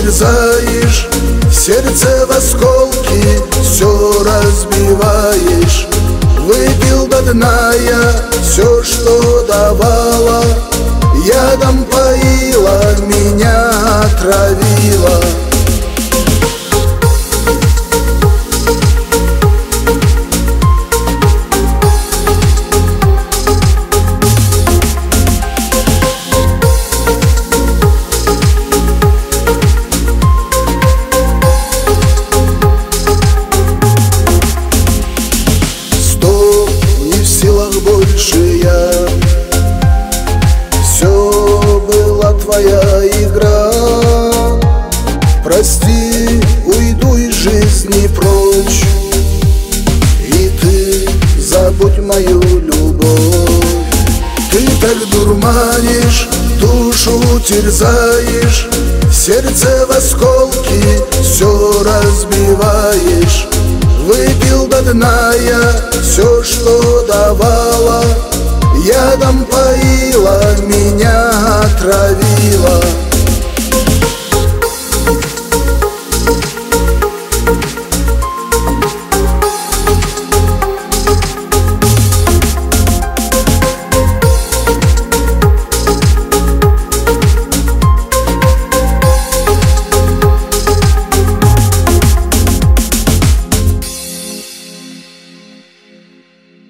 терзаешь, сердце в осколки все разбиваешь. Выпил до дна я все, что давала, ядом поила, меня отравила. Больше я, все была твоя игра. Прости, уйду из жизни прочь, и ты забудь мою любовь. Ты так дурманишь, душу терзаешь, сердце в осколки все разбиваешь. Выпил до дна я все, что давала, ядом поила, меня отравила.